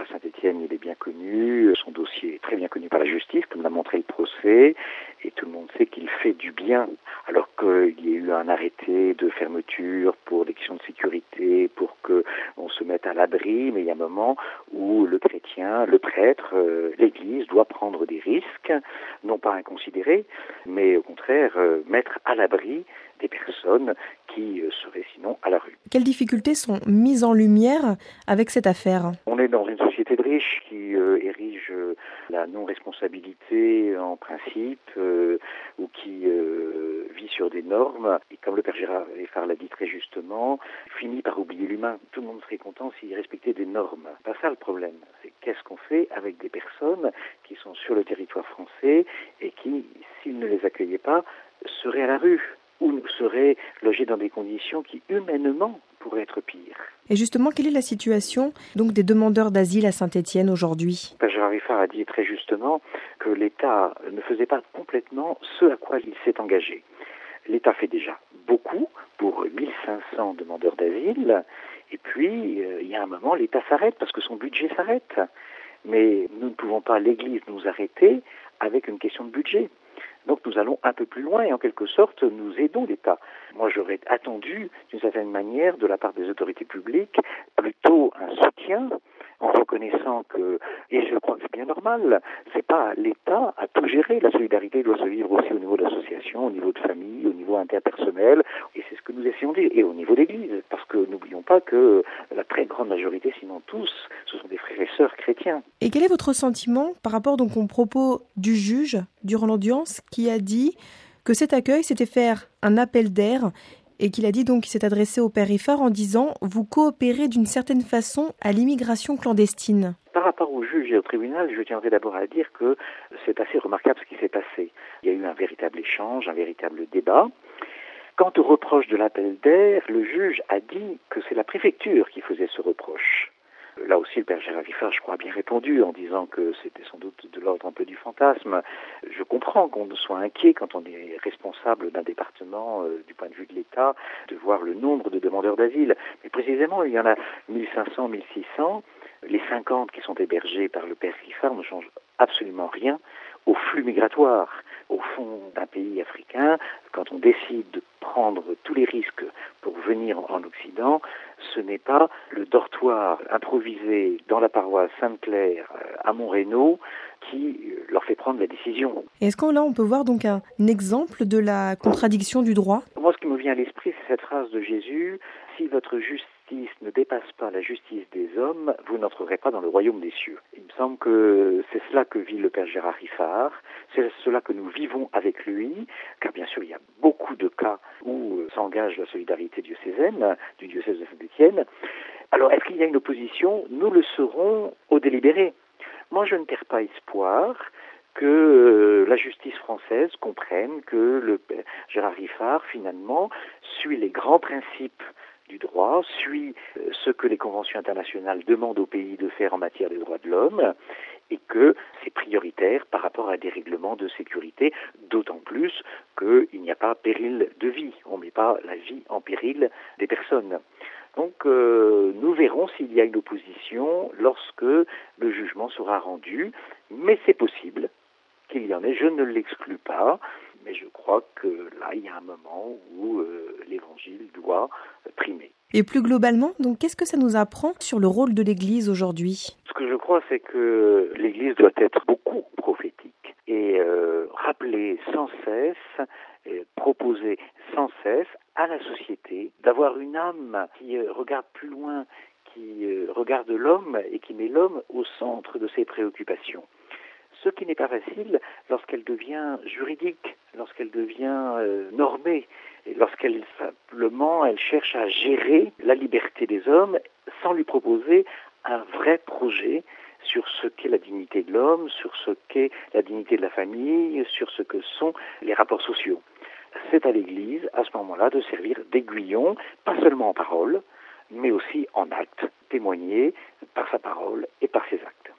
À Saint-Étienne, il est bien connu, son dossier est très bien connu par la justice, comme l'a montré le procès, et tout le monde sait qu'il fait du bien, alors qu'il y a eu un arrêté de fermeture pour des questions de sécurité, pour qu'on se mette à l'abri, mais il y a un moment où le chrétien, le prêtre, l'Église doit prendre des risques, non pas inconsidérés, mais au contraire mettre à l'abri des personnes qui seraient sinon à la rue. Quelles difficultés sont mises en lumière avec cette affaire ? On est dans une société de riches qui érige la non-responsabilité en principe ou qui vit sur des normes. Et comme le père Gérard Riffard l'a dit très justement, finit par oublier l'humain. Tout le monde serait content s'il respectait des normes. C'est pas ça le problème. C'est qu'est-ce qu'on fait avec des personnes qui sont sur le territoire français et qui, s'ils ne les accueillaient pas, seraient à la rue ou seraient logés dans des conditions qui, humainement, pourraient être pires. Et justement, quelle est la situation donc des demandeurs d'asile à Saint-Étienne aujourd'hui ? Père Gérard Riffard a dit très justement que l'État ne faisait pas complètement ce à quoi il s'est engagé. L'État fait déjà beaucoup pour 1500 demandeurs d'asile, et puis il y a un moment, l'État s'arrête parce que son budget s'arrête. Mais nous ne pouvons pas, l'Église, nous arrêter avec une question de budget. Donc nous allons un peu plus loin et en quelque sorte nous aidons l'État. Moi j'aurais attendu d'une certaine manière de la part des autorités publiques plutôt un soutien en reconnaissant que, et je crois que c'est bien normal, c'est pas l'État à tout gérer, la solidarité doit se vivre aussi au niveau de l'association, au niveau de famille, au niveau interpersonnel, et c'est ce que nous essayons de dire, et au niveau d'église, parce que n'oublions pas que la très grande majorité, sinon tous, ce sont des frères et sœurs chrétiens. Et quel est votre sentiment par rapport donc aux propos du juge durant l'audience qui a dit que cet accueil c'était faire un appel d'air et qu'il a dit donc qu'il s'est adressé au père Riffard en disant « Vous coopérez d'une certaine façon à l'immigration clandestine ». Par rapport au juge et au tribunal, je tiendrai d'abord à dire que c'est assez remarquable ce qui s'est passé. Il y a eu un véritable échange, un véritable débat. Quant au reproche de l'appel d'air, le juge a dit que c'est la préfecture qui faisait ce reproche. Là aussi, le père Gérard Riffard, je crois, a bien répondu en disant que c'était sans doute de l'ordre un peu du fantasme. Je comprends qu'on soit inquiet quand on est responsable d'un département du point de vue de l'État, de voir le nombre de demandeurs d'asile. Mais précisément, il y en a 1500, 1600. Les 50 qui sont hébergés par le père Riffard ne changent absolument rien au flux migratoire. Au fond d'un pays africain, quand on décide de prendre tous les risques pour venir en Occident, ce n'est pas le dortoir improvisé dans la paroisse Sainte-Claire à Montrénaud qui leur fait prendre la décision. Et est-ce que là on peut voir donc un exemple de la contradiction du droit ? Moi, ce qui me vient à l'esprit, c'est cette phrase de Jésus, « Si votre justice ne dépasse pas la justice des hommes, vous n'entrerez pas dans le royaume des cieux. » Il me semble que c'est cela que vit le père Gérard Riffard, c'est cela que nous vivons avec lui, car bien sûr il y a beaucoup de cas où s'engage la solidarité diocésaine du diocèse de Saint-Étienne. Alors est-ce qu'il y a une opposition ? Nous le saurons au délibéré. Moi je ne perds pas espoir que la justice française comprenne que le père Gérard Riffard finalement suit les grands principes du droit, suit ce que les conventions internationales demandent aux pays de faire en matière des droits de l'homme et que c'est prioritaire par rapport à des règlements de sécurité, d'autant plus qu'il n'y a pas péril de vie. On ne met pas la vie en péril des personnes. Donc nous verrons s'il y a une opposition lorsque le jugement sera rendu, mais c'est possible qu'il y en ait, je ne l'exclus pas, mais je crois que là, il y a un moment où l'évangile doit primer. Et plus globalement, donc, qu'est-ce que ça nous apprend sur le rôle de l'Église aujourd'hui ? Ce que je crois, c'est que l'Église doit être beaucoup prophétique et rappeler sans cesse, proposer sans cesse à la société d'avoir une âme qui regarde plus loin, qui regarde l'homme et qui met l'homme au centre de ses préoccupations. Ce qui n'est pas facile lorsqu'elle devient juridique, lorsqu'elle devient normée, et lorsqu'elle simplement elle cherche à gérer la liberté des hommes sans lui proposer un vrai projet sur ce qu'est la dignité de l'homme, sur ce qu'est la dignité de la famille, sur ce que sont les rapports sociaux. C'est à l'Église, à ce moment-là, de servir d'aiguillon, pas seulement en parole, mais aussi en actes, témoigner par sa parole et par ses actes.